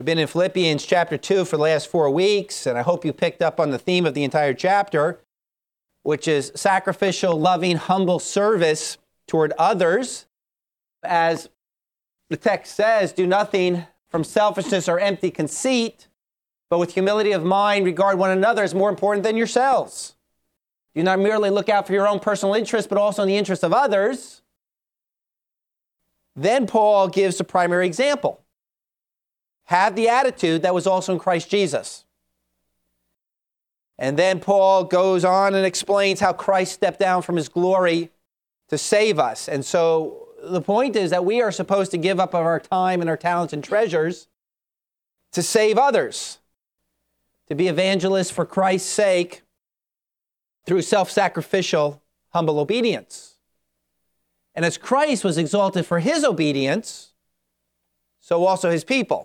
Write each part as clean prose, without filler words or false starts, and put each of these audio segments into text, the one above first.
We've been in Philippians chapter 2 for the last 4 weeks, and I hope you picked up on the theme of the entire chapter, which is sacrificial, loving, humble service toward others. As the text says, do nothing from selfishness or empty conceit, but with humility of mind regard one another as more important than yourselves. Do not merely look out for your own personal interest, but also in the interest of others. Then Paul gives the primary example. Have the attitude that was also in Christ Jesus. And then Paul goes on and explains how Christ stepped down from his glory to save us. And so the point is that we are supposed to give up of our time and our talents and treasures to save others, to be evangelists for Christ's sake through self-sacrificial, humble obedience. And as Christ was exalted for his obedience, so also his people.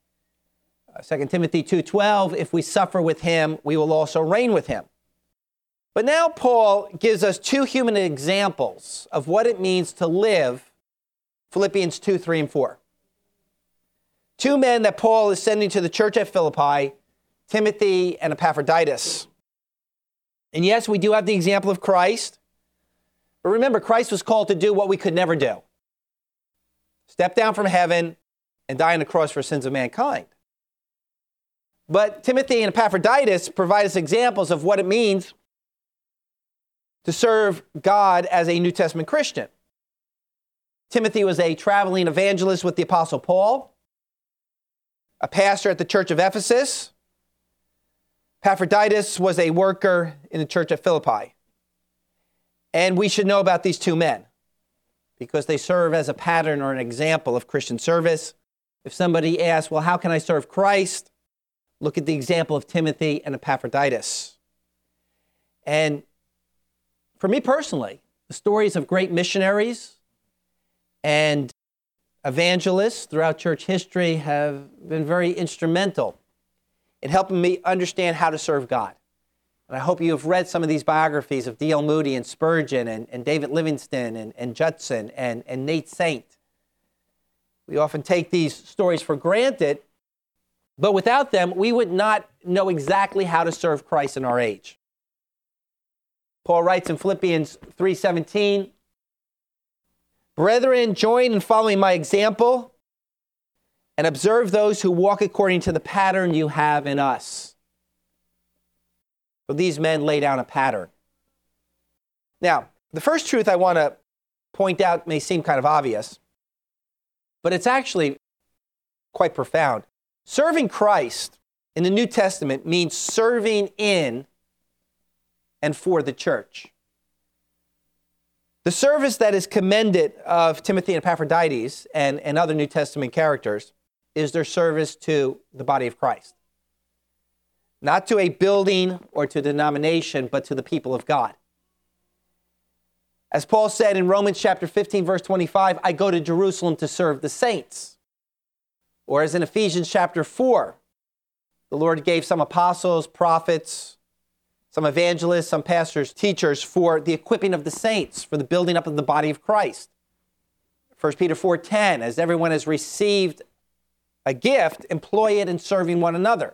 2 Timothy 2:12, if we suffer with him, we will also reign with him. But now Paul gives us 2 human examples of what it means to live Philippians 2, 3, and 4. 2 men that Paul is sending to the church at Philippi, Timothy and Epaphroditus. And yes, we do have the example of Christ. But remember, Christ was called to do what we could never do. Step down from heaven and die on the cross for sins of mankind. But Timothy and Epaphroditus provide us examples of what it means to serve God as a New Testament Christian. Timothy was a traveling evangelist with the Apostle Paul, a pastor at the church of Ephesus. Epaphroditus was a worker in the church at Philippi. And we should know about these 2 men because they serve as a pattern or an example of Christian service. If somebody asks, well, how can I serve Christ? Look at the example of Timothy and Epaphroditus. And for me personally, the stories of great missionaries and evangelists throughout church history have been very instrumental in helping me understand how to serve God. And I hope you have read some of these biographies of D.L. Moody and Spurgeon and David Livingstone and Judson and Nate Saint. We often take these stories for granted, but without them, we would not know exactly how to serve Christ in our age. Paul writes in Philippians 3:17, "Brethren, join in following my example and observe those who walk according to the pattern you have in us." So these men lay down a pattern. Now, the first truth I want to point out may seem kind of obvious, but it's actually quite profound. Serving Christ in the New Testament means serving in and for the church. The service that is commended of Timothy and Epaphroditus and other New Testament characters is their service to the body of Christ. Not to a building or to a denomination, but to the people of God. As Paul said in Romans chapter 15, verse 25, I go to Jerusalem to serve the saints. Or as in Ephesians chapter 4, the Lord gave some apostles, prophets, some evangelists, some pastors, teachers for the equipping of the saints, for the building up of the body of Christ. 1 Peter 4:10, as everyone has received a gift, employ it in serving one another.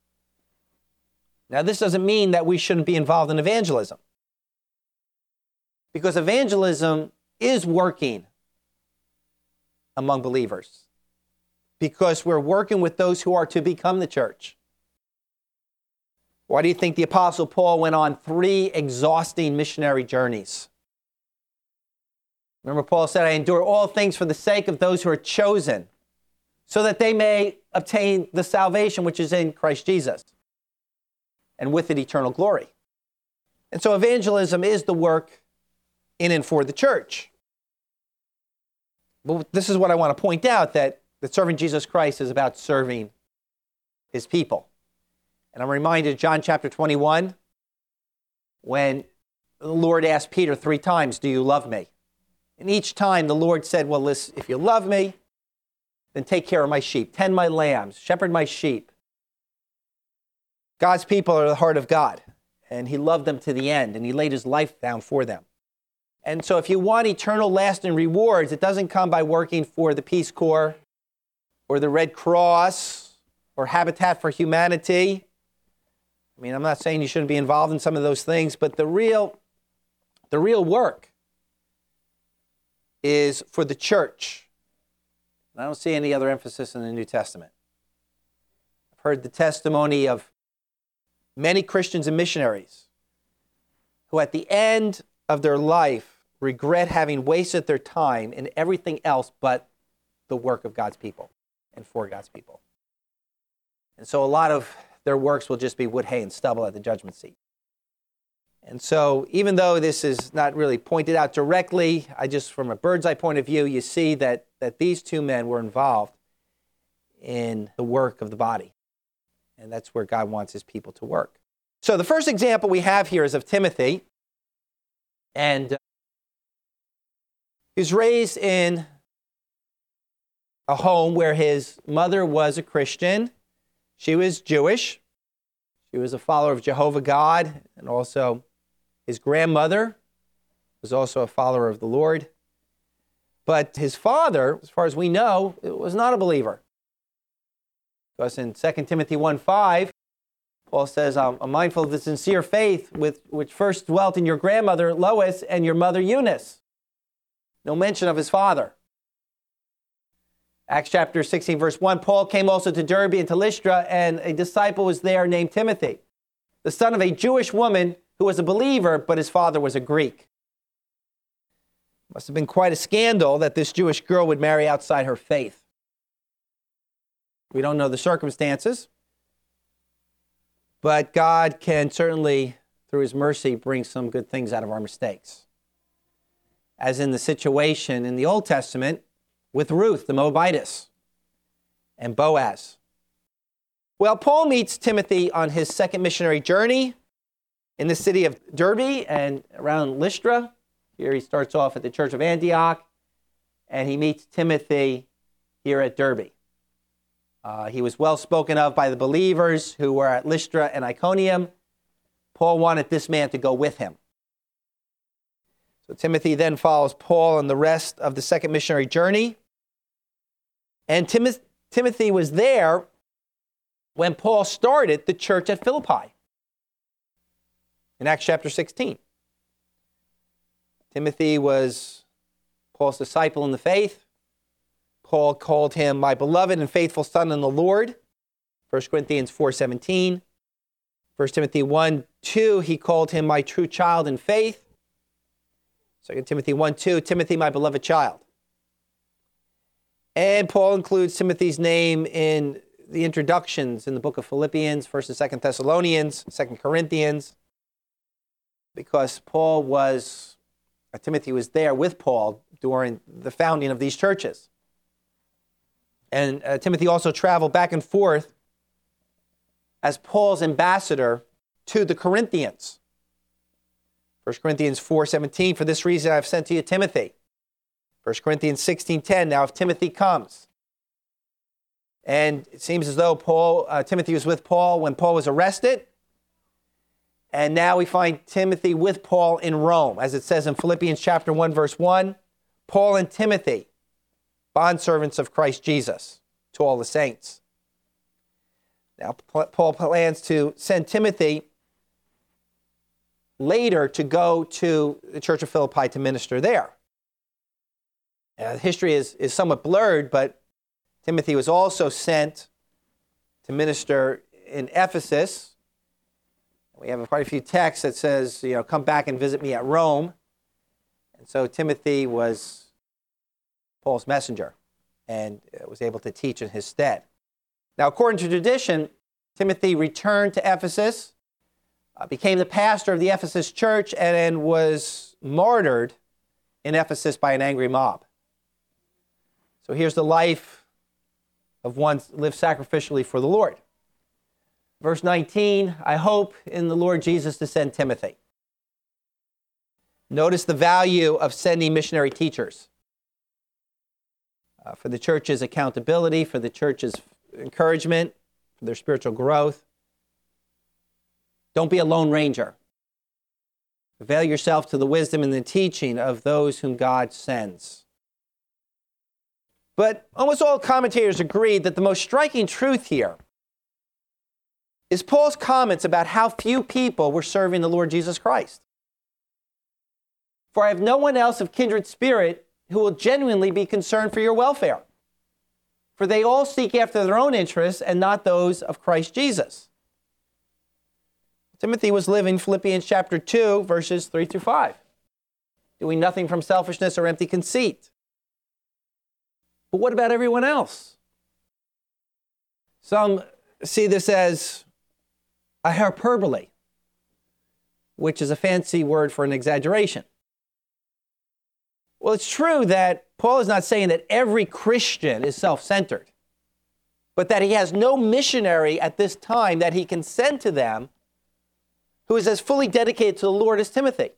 Now, this doesn't mean that we shouldn't be involved in evangelism, because evangelism is working among believers, because we're working with those who are to become the church. Why do you think the Apostle Paul went on 3 exhausting missionary journeys? Remember, Paul said, I endure all things for the sake of those who are chosen, so that they may obtain the salvation which is in Christ Jesus, and with it eternal glory. And so evangelism is the work in and for the church. But this is what I want to point out, that serving Jesus Christ is about serving his people. And I'm reminded of John chapter 21, when the Lord asked Peter 3 times, do you love me? And each time the Lord said, well, listen, if you love me, then take care of my sheep, tend my lambs, shepherd my sheep. God's people are the heart of God, and he loved them to the end, and he laid his life down for them. And so if you want eternal lasting rewards, it doesn't come by working for the Peace Corps or the Red Cross or Habitat for Humanity. I mean, I'm not saying you shouldn't be involved in some of those things, but the real work is for the church. And I don't see any other emphasis in the New Testament. I've heard the testimony of many Christians and missionaries who at the end of their life regret having wasted their time in everything else but the work of God's people and for God's people. And so a lot of their works will just be wood, hay, and stubble at the judgment seat. And so even though this is not really pointed out directly, from a bird's eye point of view, you see that these two men were involved in the work of the body. And that's where God wants his people to work. So the first example we have here is of Timothy. And he was raised in a home where his mother was a Christian. She was Jewish. She was a follower of Jehovah God, and also his grandmother was also a follower of the Lord. But his father, as far as we know, was not a believer. Because in 2 Timothy 1:5, Paul says, I'm mindful of the sincere faith which first dwelt in your grandmother Lois and your mother Eunice. No mention of his father. Acts chapter 16, verse 1, Paul came also to Derbe and to Lystra, and a disciple was there named Timothy, the son of a Jewish woman who was a believer, but his father was a Greek. Must have been quite a scandal that this Jewish girl would marry outside her faith. We don't know the circumstances, but God can certainly, through his mercy, bring some good things out of our mistakes. As in the situation in the Old Testament with Ruth, the Moabitess, and Boaz. Well, Paul meets Timothy on his second missionary journey in the city of Derbe and around Lystra. Here he starts off at the church of Antioch, and he meets Timothy here at Derbe. He was well spoken of by the believers who were at Lystra and Iconium. Paul wanted this man to go with him. So Timothy then follows Paul on the rest of the second missionary journey. And Timothy was there when Paul started the church at Philippi in Acts chapter 16. Timothy was Paul's disciple in the faith. Paul called him my beloved and faithful son in the Lord, 1 Corinthians 4:17. 1 Timothy 1:2, he called him my true child in faith. 2 Timothy 1:2, Timothy, my beloved child. And Paul includes Timothy's name in the introductions in the book of Philippians, 1st and 2nd Thessalonians, 2nd Corinthians, because Timothy was there with Paul during the founding of these churches. And Timothy also traveled back and forth as Paul's ambassador to the Corinthians. 1 Corinthians 4:17, for this reason I have sent to you Timothy. 1 Corinthians 16:10, now if Timothy comes. And it seems as though Timothy was with Paul when Paul was arrested. And now we find Timothy with Paul in Rome. As it says in Philippians chapter 1, verse 1, Paul and Timothy, bondservants of Christ Jesus, to all the saints. Now, Paul plans to send Timothy later to go to the church of Philippi to minister there. History is somewhat blurred, but Timothy was also sent to minister in Ephesus. We have quite a few texts that says, come back and visit me at Rome. And so Timothy was Paul's messenger and was able to teach in his stead. Now, according to tradition, Timothy returned to Ephesus, became the pastor of the Ephesus church, and then was martyred in Ephesus by an angry mob. So here's the life of one lived sacrificially for the Lord. Verse 19, I hope in the Lord Jesus to send Timothy. Notice the value of sending missionary teachers. For the church's accountability, for the church's encouragement, for their spiritual growth. Don't be a lone ranger. Avail yourself to the wisdom and the teaching of those whom God sends. But almost all commentators agree that the most striking truth here is Paul's comments about how few people were serving the Lord Jesus Christ. For I have no one else of kindred spirit who will genuinely be concerned for your welfare. For they all seek after their own interests and not those of Christ Jesus. Timothy was living Philippians chapter 2, verses 3 through 5. Doing nothing from selfishness or empty conceit. But what about everyone else? Some see this as a hyperbole, which is a fancy word for an exaggeration. Well, it's true that Paul is not saying that every Christian is self-centered, but that he has no missionary at this time that he can send to them who is as fully dedicated to the Lord as Timothy.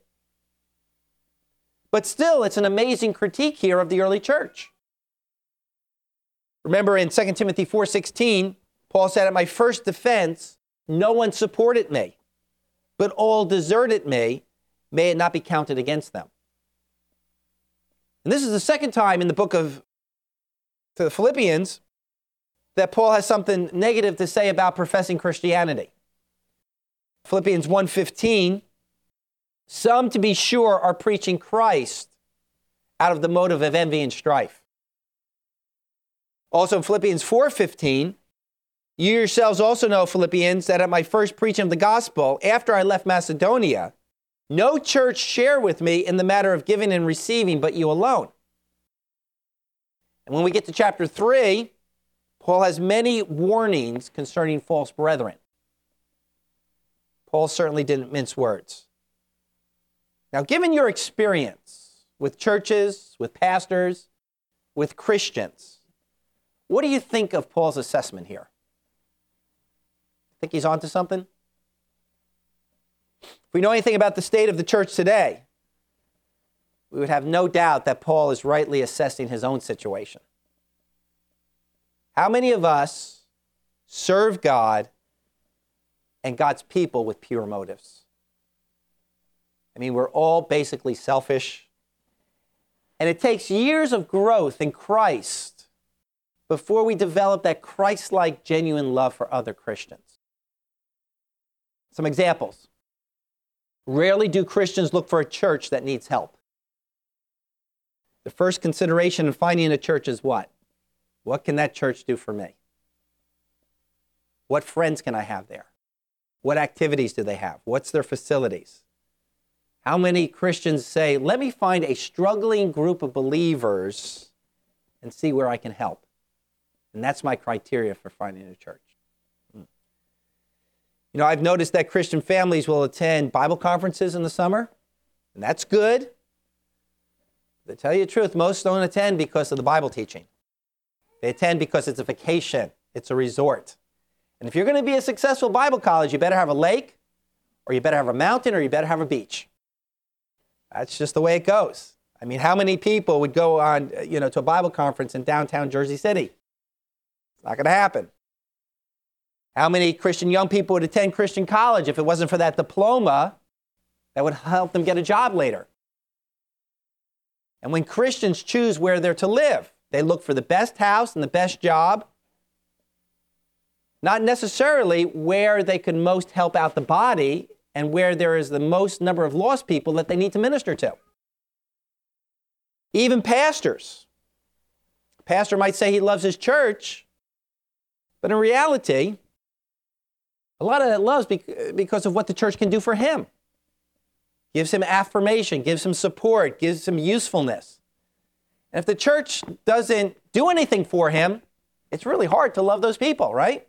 But still, it's an amazing critique here of the early church. Remember in 2 Timothy 4:16, Paul said, "At my first defense, no one supported me, but all deserted me. May it not be counted against them." And this is the second time in the book of the Philippians that Paul has something negative to say about professing Christianity. Philippians 1:15, some to be sure are preaching Christ out of the motive of envy and strife. Also in Philippians 4:15, you yourselves also know, Philippians, that at my first preaching of the gospel, after I left Macedonia, no church shared with me in the matter of giving and receiving, but you alone. And when we get to chapter 3, Paul has many warnings concerning false brethren. Paul certainly didn't mince words. Now, given your experience with churches, with pastors, with Christians, what do you think of Paul's assessment here? Think he's onto something? If we know anything about the state of the church today, we would have no doubt that Paul is rightly assessing his own situation. How many of us serve God and God's people with pure motives? I mean, we're all basically selfish. And it takes years of growth in Christ before we develop that Christ-like, genuine love for other Christians. Some examples. Rarely do Christians look for a church that needs help. The first consideration in finding a church is what? What can that church do for me? What friends can I have there? What activities do they have? What's their facilities? How many Christians say, let me find a struggling group of believers and see where I can help? And that's my criteria for finding a church. You know, I've noticed that Christian families will attend Bible conferences in the summer, and that's good. To tell you the truth, most don't attend because of the Bible teaching. They attend because it's a vacation, it's a resort. And if you're going to be a successful Bible college, you better have a lake, or you better have a mountain, or you better have a beach. That's just the way it goes. I mean, how many people would go on, to a Bible conference in downtown Jersey City? It's not going to happen. How many Christian young people would attend Christian college if it wasn't for that diploma that would help them get a job later? And when Christians choose where they're to live, they look for the best house and the best job, not necessarily where they can most help out the body and where there is the most number of lost people that they need to minister to. Even pastors. A pastor might say he loves his church, but in reality, a lot of that love's because of what the church can do for him. Gives him affirmation, gives him support, gives him usefulness. And if the church doesn't do anything for him, it's really hard to love those people, right?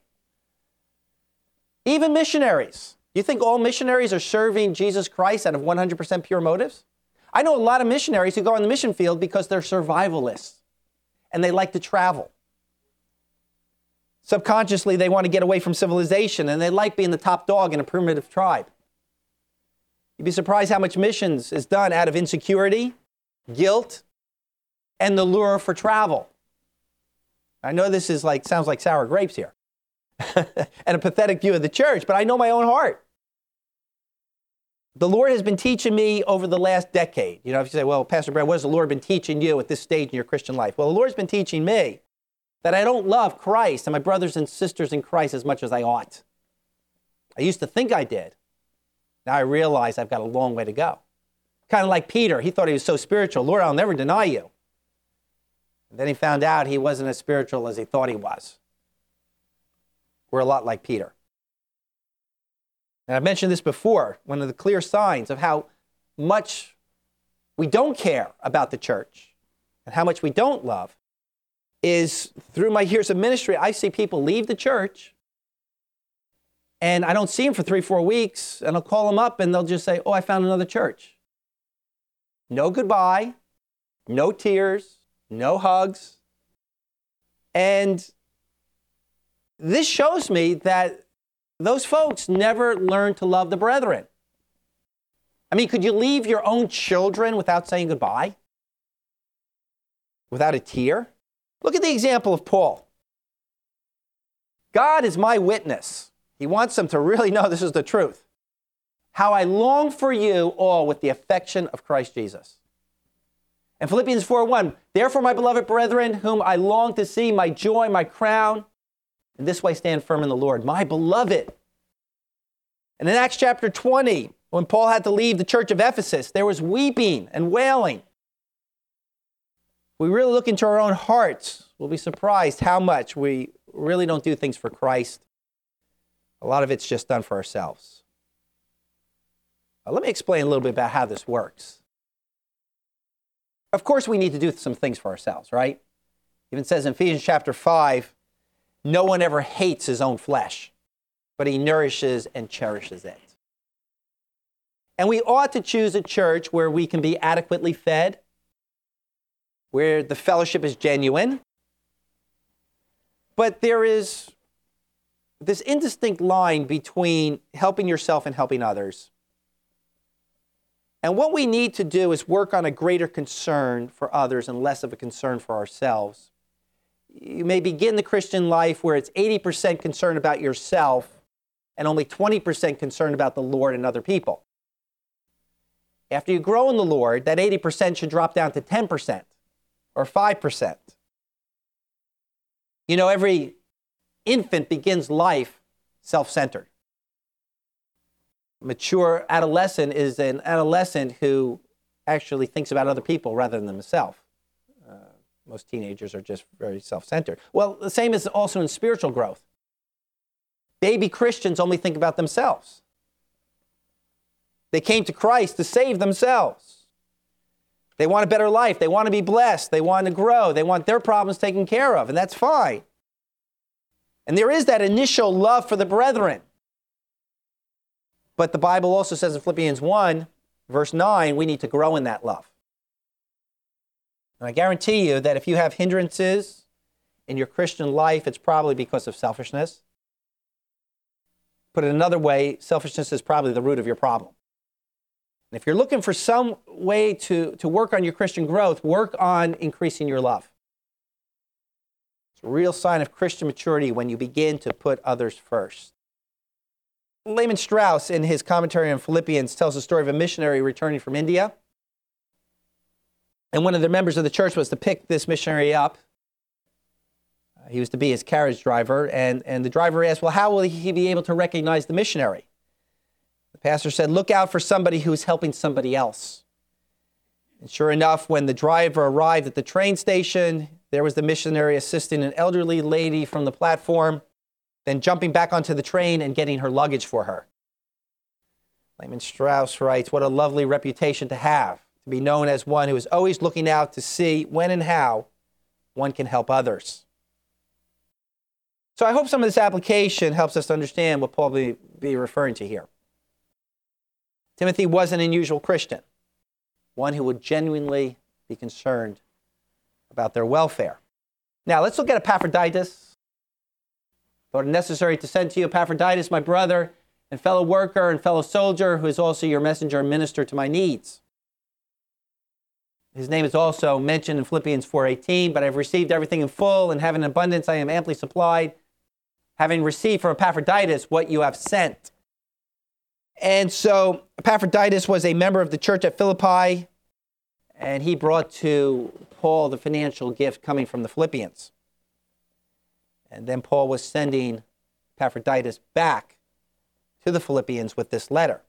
Even missionaries. You think all missionaries are serving Jesus Christ out of 100% pure motives? I know a lot of missionaries who go on the mission field because they're survivalists and they like to travel. Subconsciously, they want to get away from civilization and they like being the top dog in a primitive tribe. You'd be surprised how much missions is done out of insecurity, guilt, and the lure for travel. I know this is sounds like sour grapes here and a pathetic view of the church, but I know my own heart. The Lord has been teaching me over the last decade. If you say, well, Pastor Brad, what has the Lord been teaching you at this stage in your Christian life? Well, the Lord's been teaching me that I don't love Christ and my brothers and sisters in Christ as much as I ought. I used to think I did. Now I realize I've got a long way to go. Kind of like Peter. He thought he was so spiritual. Lord, I'll never deny you. And then he found out he wasn't as spiritual as he thought he was. We're a lot like Peter. And I've mentioned this before. One of the clear signs of how much we don't care about the church and how much we don't love is through my years of ministry, I see people leave the church and I don't see them for 3-4 weeks, and I'll call them up and they'll just say, oh, I found another church. No goodbye, no tears, no hugs. And this shows me that those folks never learned to love the brethren. I mean, could you leave your own children without saying goodbye? Without a tear? Look at the example of Paul. God is my witness. He wants them to really know this is the truth. How I long for you all with the affection of Christ Jesus. And Philippians 4:1, therefore, my beloved brethren, whom I long to see, my joy, my crown, in this way stand firm in the Lord, my beloved. And in Acts chapter 20, when Paul had to leave the church of Ephesus, there was weeping and wailing. If we really look into our own hearts, we'll be surprised how much we really don't do things for Christ. A lot of it's just done for ourselves. Now, let me explain a little bit about how this works. Of course, we need to do some things for ourselves, right? It even says in Ephesians chapter 5, no one ever hates his own flesh, but he nourishes and cherishes it. And we ought to choose a church where we can be adequately fed, where the fellowship is genuine. But there is this indistinct line between helping yourself and helping others. And what we need to do is work on a greater concern for others and less of a concern for ourselves. You may begin the Christian life where it's 80% concerned about yourself and only 20% concerned about the Lord and other people. After you grow in the Lord, that 80% should drop down to 10% or 5%. You know, every infant begins life self-centered. Mature adolescent is an adolescent who actually thinks about other people rather than themselves. Most teenagers are just very self-centered. Well, the same is also in spiritual growth. Baby Christians only think about themselves. They came to Christ to save themselves. They want a better life. They want to be blessed. They want to grow. They want their problems taken care of, and that's fine. And there is that initial love for the brethren. But the Bible also says in Philippians 1, verse 9, we need to grow in that love. And I guarantee you that if you have hindrances in your Christian life, it's probably because of selfishness. Put it another way, selfishness is probably the root of your problem. And if you're looking for some way to work on your Christian growth, work on increasing your love. It's a real sign of Christian maturity when you begin to put others first. Lehman Strauss, in his commentary on Philippians, tells the story of a missionary returning from India. And one of the members of the church was to pick this missionary up. He was to be his carriage driver. And the driver asked, well, how will he be able to recognize the missionary? The pastor said, look out for somebody who's helping somebody else. And sure enough, when the driver arrived at the train station, there was the missionary assisting an elderly lady from the platform, then jumping back onto the train and getting her luggage for her. Lehman Strauss writes, what a lovely reputation to have, to be known as one who is always looking out to see when and how one can help others. So I hope some of this application helps us to understand what Paul will be referring to here. Timothy was an unusual Christian, one who would genuinely be concerned about their welfare. Now let's look at Epaphroditus. Thought it necessary to send to you Epaphroditus, my brother and fellow worker and fellow soldier, who is also your messenger and minister to my needs. His name is also mentioned in Philippians 4:18, but I've received everything in full, and having abundance I am amply supplied, having received from Epaphroditus what you have sent. And so Epaphroditus was a member of the church at Philippi, and he brought to Paul the financial gift coming from the Philippians. And then Paul was sending Epaphroditus back to the Philippians with this letter.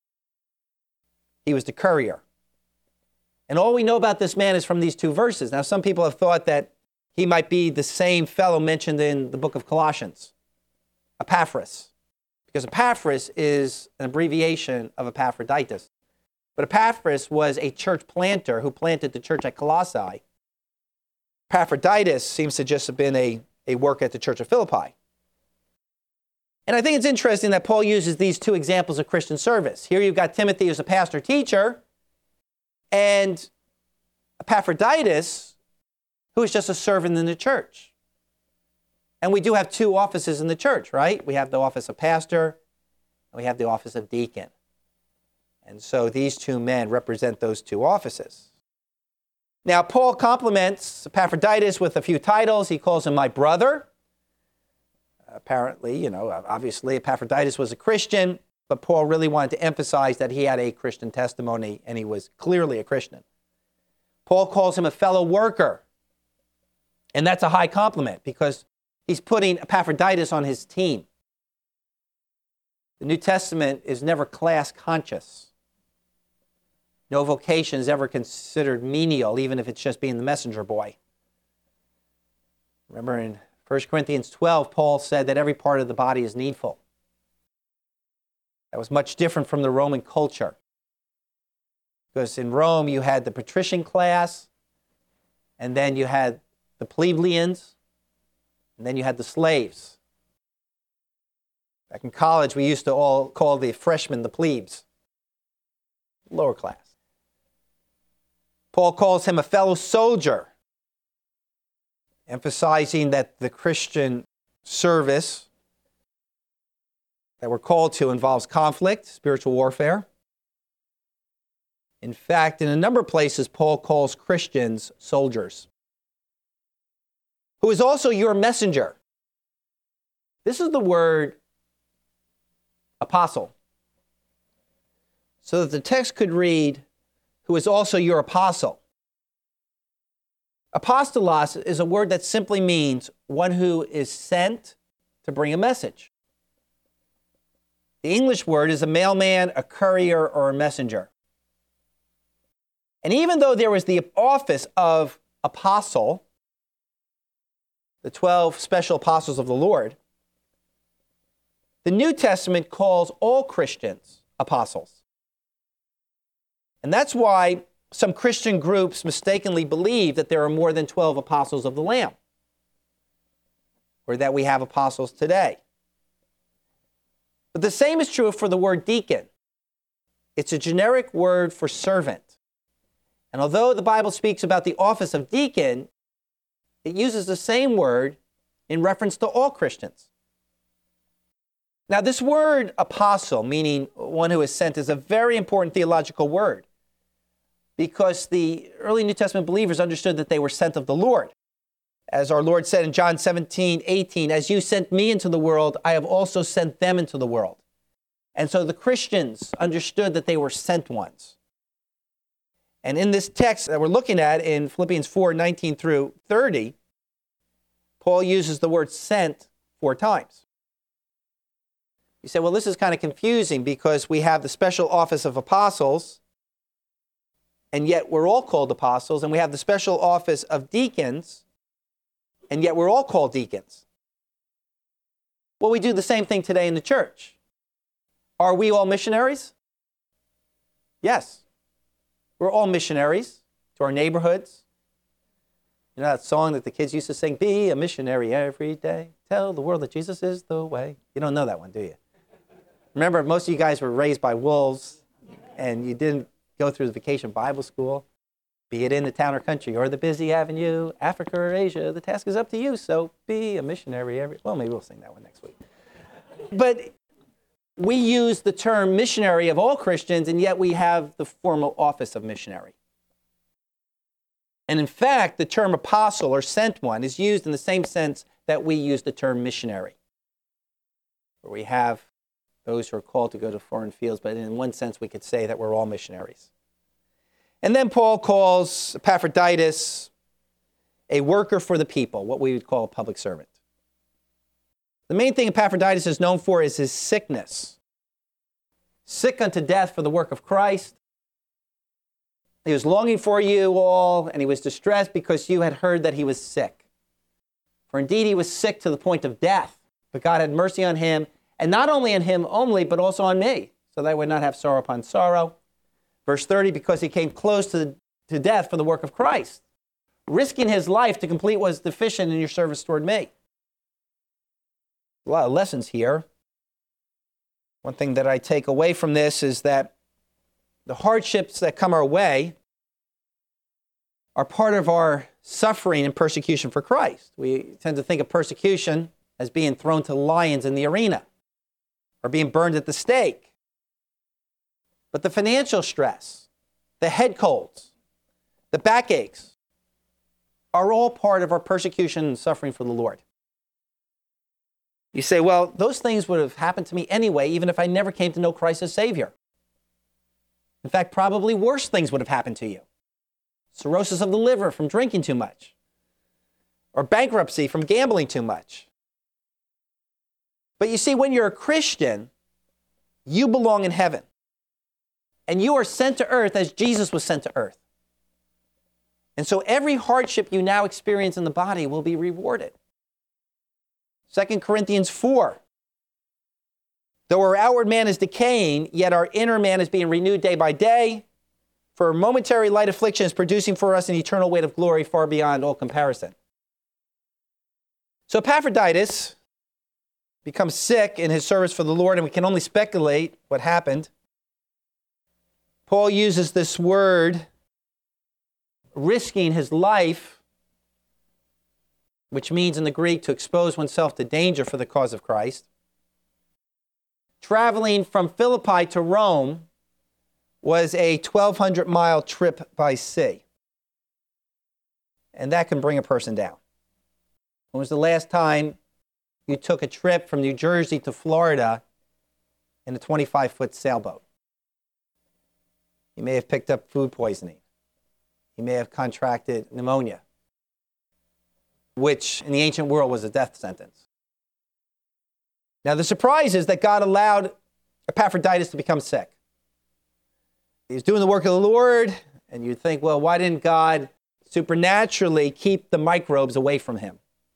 He was the courier. And all we know about this man is from these two verses. Now, some people have thought that he might be the same fellow mentioned in the book of Colossians, Epaphras, because Epaphras is an abbreviation of Epaphroditus. But Epaphras was a church planter who planted the church at Colossae. Epaphroditus seems to just have been a worker at the church of Philippi. And I think it's interesting that Paul uses these two examples of Christian service. Here you've got Timothy as a pastor-teacher, and Epaphroditus, who is just a servant in the church. And we do have two offices in the church, right? We have the office of pastor, and we have the office of deacon. And so these two men represent those two offices. Now, Paul compliments Epaphroditus with a few titles. He calls him my brother. Apparently, obviously Epaphroditus was a Christian, but Paul really wanted to emphasize that he had a Christian testimony, and he was clearly a Christian. Paul calls him a fellow worker, and that's a high compliment because he's putting Epaphroditus on his team. The New Testament is never class conscious. No vocation is ever considered menial, even if it's just being the messenger boy. Remember in 1 Corinthians 12, Paul said that every part of the body is needful. That was much different from the Roman culture. Because in Rome, you had the patrician class, and then you had the plebeians, and then you had the slaves. Back in college, we used to all call the freshmen the plebes, lower class. Paul calls him a fellow soldier, emphasizing that the Christian service that we're called to involves conflict, spiritual warfare. In fact, in a number of places, Paul calls Christians soldiers. Who is also your messenger. This is the word apostle. So that the text could read, who is also your apostle. Apostolos is a word that simply means one who is sent to bring a message. The English word is a mailman, a courier, or a messenger. And even though there was the office of apostle, the 12 special apostles of the Lord, the New Testament calls all Christians apostles. And that's why some Christian groups mistakenly believe that there are more than 12 apostles of the Lamb, or that we have apostles today. But the same is true for the word deacon. It's a generic word for servant. And although the Bible speaks about the office of deacon, it uses the same word in reference to all Christians. Now, this word apostle, meaning one who is sent, is a very important theological word because the early New Testament believers understood that they were sent of the Lord. As our Lord said in John 17:18, as you sent me into the world, I have also sent them into the world. And so the Christians understood that they were sent ones. And in this text that we're looking at in Philippians 4:19 through 30, Paul uses the word sent 4 times. You say, well, this is kind of confusing because we have the special office of apostles, and yet we're all called apostles, and we have the special office of deacons, and yet we're all called deacons. Well, we do the same thing today in the church. Are we all missionaries? Yes. We're all missionaries to our neighborhoods. You know that song that the kids used to sing, be a missionary every day, tell the world that Jesus is the way. You don't know that one, do you? Remember, most of you guys were raised by wolves, and you didn't go through the vacation Bible school. Be it in the town or country, or the busy avenue, Africa or Asia, the task is up to you, so be a missionary every... Well, maybe we'll sing that one next week. But we use the term missionary of all Christians, and yet we have the formal office of missionary. And in fact, the term apostle or sent one is used in the same sense that we use the term missionary, where we have those who are called to go to foreign fields, but in one sense we could say that we're all missionaries. And then Paul calls Epaphroditus a worker for the people, what we would call a public servant. The main thing Epaphroditus is known for is his sickness. sick unto death for the work of Christ. He was longing for you all, and he was distressed because you had heard that he was sick. For indeed he was sick to the point of death, but God had mercy on him, and not only on him only, but also on me, so that I would not have sorrow upon sorrow. Verse 30, because he came close to death for the work of Christ, risking his life to complete what was deficient in your service toward me. A lot of lessons here. One thing that I take away from this is that the hardships that come our way are part of our suffering and persecution for Christ. We tend to think of persecution as being thrown to lions in the arena or being burned at the stake. But the financial stress, the head colds, the backaches are all part of our persecution and suffering for the Lord. You say, well, those things would have happened to me anyway, even if I never came to know Christ as Savior. In fact, probably worse things would have happened to you. Cirrhosis of the liver from drinking too much, or bankruptcy from gambling too much. But you see, when you're a Christian, you belong in heaven. And you are sent to earth as Jesus was sent to earth. And so every hardship you now experience in the body will be rewarded. 2 Corinthians 4. Though our outward man is decaying, yet our inner man is being renewed day by day. For a momentary light affliction is producing for us an eternal weight of glory far beyond all comparison. So Epaphroditus becomes sick in his service for the Lord, and we can only speculate what happened. Paul uses this word, risking his life, which means in the Greek to expose oneself to danger for the cause of Christ. Traveling from Philippi to Rome was a 1,200-mile trip by sea. And that can bring a person down. When was the last time you took a trip from New Jersey to Florida in a 25-foot sailboat? You may have picked up food poisoning. You may have contracted pneumonia, which in the ancient world was a death sentence. Now, the surprise is that God allowed Epaphroditus to become sick. He's doing the work of the Lord, and you think, well, why didn't God supernaturally keep the microbes away from him?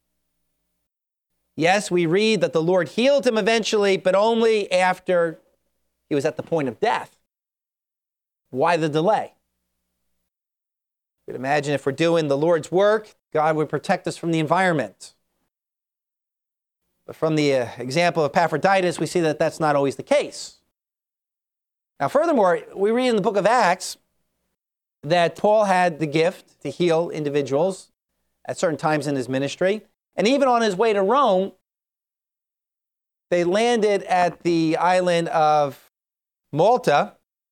Yes, we read that the Lord healed him eventually, but only after he was at the point of death. Why the delay? You could imagine if we're doing the Lord's work, God would protect us from the environment. But from the example of Epaphroditus, we see that that's not always the case. Now, furthermore, we read in the book of Acts that Paul had the gift to heal individuals at certain times in his ministry. And even on his way to Rome, they landed at the island of Malta.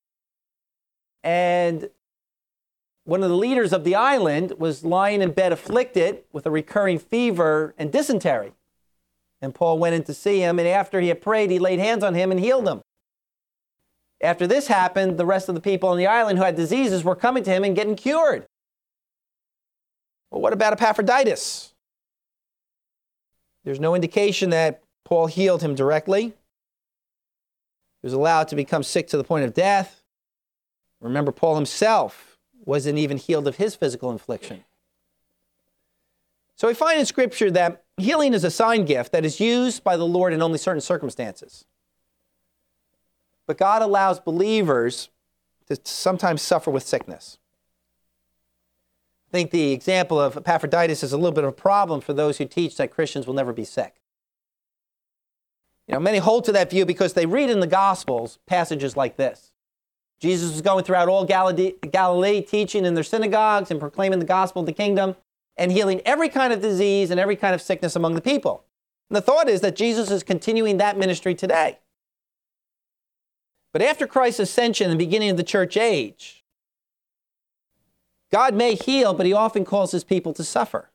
And one of the leaders of the island was lying in bed afflicted with a recurring fever and dysentery. And Paul went in to see him, and after he had prayed, he laid hands on him and healed him. After this happened, the rest of the people on the island who had diseases were coming to him and getting cured. Well, what about Epaphroditus? There's no indication that Paul healed him directly. He was allowed to become sick to the point of death. Remember, Paul himself wasn't even healed of his physical affliction. So we find in Scripture that healing is a sign gift that is used by the Lord in only certain circumstances. But God allows believers to sometimes suffer with sickness. I think the example of Epaphroditus is a little bit of a problem for those who teach that Christians will never be sick. Many hold to that view because they read in the Gospels passages like this. Jesus was going throughout all Galilee, teaching in their synagogues and proclaiming the gospel of the kingdom and healing every kind of disease and every kind of sickness among the people. And the thought is that Jesus is continuing that ministry today. But after Christ's ascension and the beginning of the church age, God may heal, but he often calls his people to suffer.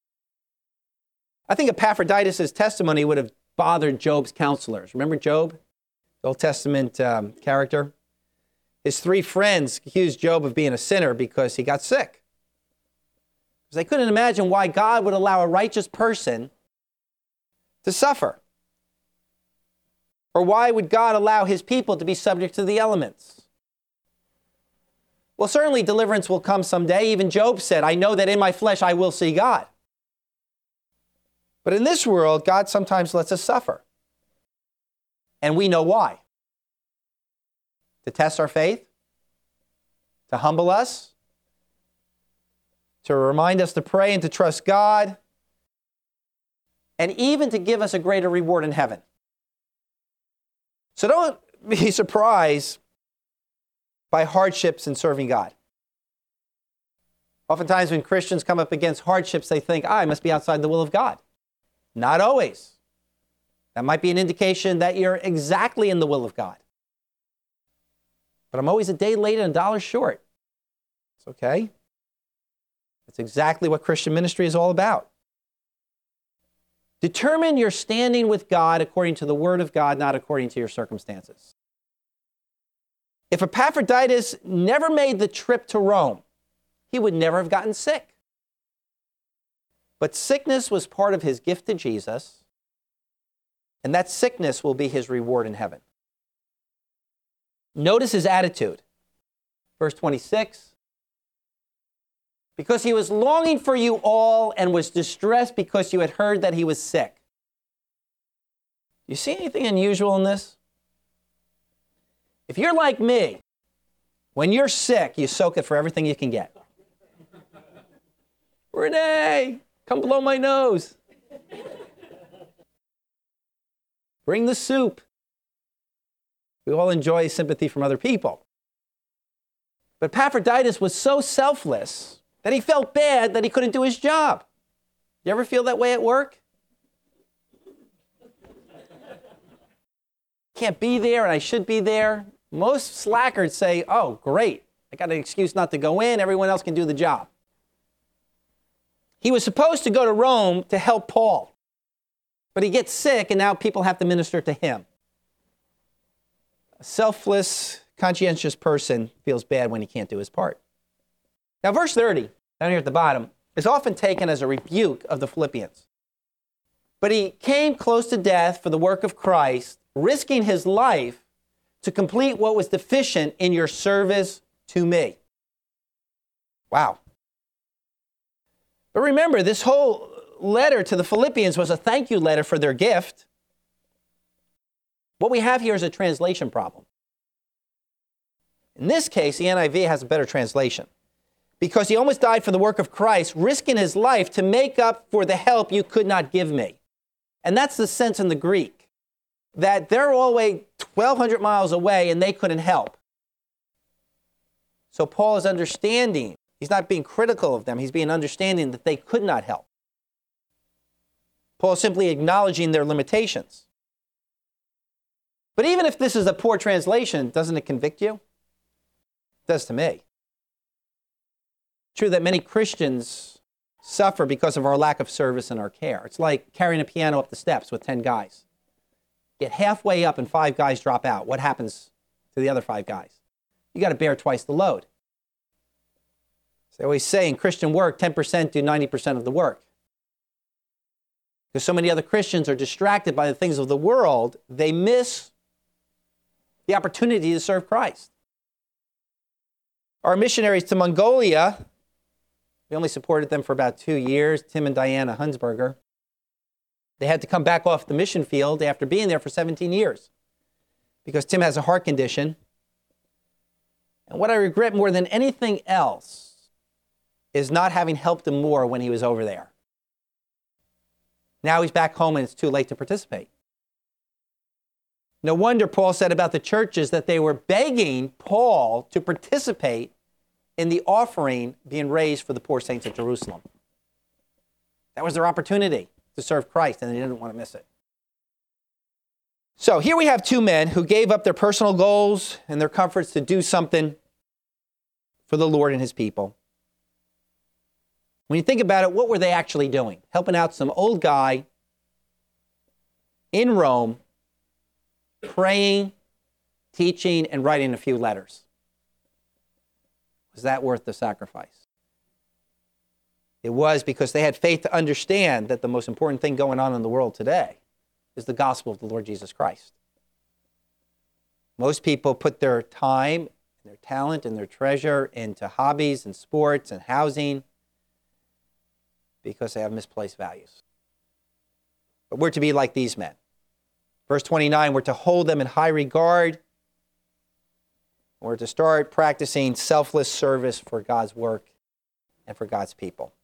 I think Epaphroditus' testimony would have bothered Job's counselors. Remember Job, the Old Testament character? His 3 friends accused Job of being a sinner because he got sick. Because they couldn't imagine why God would allow a righteous person to suffer. Or why would God allow his people to be subject to the elements? Well, certainly deliverance will come someday. Even Job said, I know that in my flesh I will see God. But in this world, God sometimes lets us suffer. And we know why. To test our faith, to humble us, to remind us to pray and to trust God, and even to give us a greater reward in heaven. So don't be surprised by hardships in serving God. Oftentimes when Christians come up against hardships, they think, I must be outside the will of God. Not always. That might be an indication that you're exactly in the will of God. But I'm always a day late and $1 short. It's okay. That's exactly what Christian ministry is all about. Determine your standing with God according to the Word of God, not according to your circumstances. If Epaphroditus never made the trip to Rome, he would never have gotten sick. But sickness was part of his gift to Jesus, and that sickness will be his reward in heaven. Notice his attitude. Verse 26. Because he was longing for you all and was distressed because you had heard that he was sick. You see anything unusual in this? If you're like me, when you're sick, you soak it for everything you can get. Renee, come blow my nose. Bring the soup. We all enjoy sympathy from other people. But Epaphroditus was so selfless that he felt bad that he couldn't do his job. You ever feel that way at work? Can't be there and I should be there. Most slackers say, oh, great. I got an excuse not to go in. Everyone else can do the job. He was supposed to go to Rome to help Paul. But he gets sick and now people have to minister to him. A selfless, conscientious person feels bad when he can't do his part. Now, verse 30, down here at the bottom, is often taken as a rebuke of the Philippians. But he came close to death for the work of Christ, risking his life to complete what was deficient in your service to me. Wow. But remember, this whole letter to the Philippians was a thank you letter for their gift. What we have here is a translation problem. In this case, the NIV has a better translation. Because he almost died for the work of Christ, risking his life to make up for the help you could not give me. And that's the sense in the Greek, that they're all the way 1,200 miles away and they couldn't help. So Paul is understanding. He's not being critical of them. He's being understanding that they could not help. Paul is simply acknowledging their limitations. But even if this is a poor translation, doesn't it convict you? It does to me. True that many Christians suffer because of our lack of service and our care. It's like carrying a piano up the steps with 10 guys. Get halfway up and 5 guys drop out. What happens to the other 5 guys? You got to bear twice the load. So they always say in Christian work, 10% do 90% of the work. Because so many other Christians are distracted by the things of the world, they miss the opportunity to serve Christ. Our missionaries to Mongolia, we only supported them for about 2 years, Tim and Diana Hunsberger. They had to come back off the mission field after being there for 17 years because Tim has a heart condition. And what I regret more than anything else is not having helped him more when he was over there. Now he's back home and it's too late to participate. No wonder Paul said about the churches that they were begging Paul to participate in the offering being raised for the poor saints of Jerusalem. That was their opportunity to serve Christ, and they didn't want to miss it. So here we have 2 men who gave up their personal goals and their comforts to do something for the Lord and his people. When you think about it, what were they actually doing? Helping out some old guy in Rome, praying, teaching, and writing a few letters. Was that worth the sacrifice? It was, because they had faith to understand that the most important thing going on in the world today is the gospel of the Lord Jesus Christ. Most people put their time, their talent, and their treasure into hobbies and sports and housing because they have misplaced values. But we're to be like these men. Verse 29, we're to hold them in high regard. We're to start practicing selfless service for God's work and for God's people.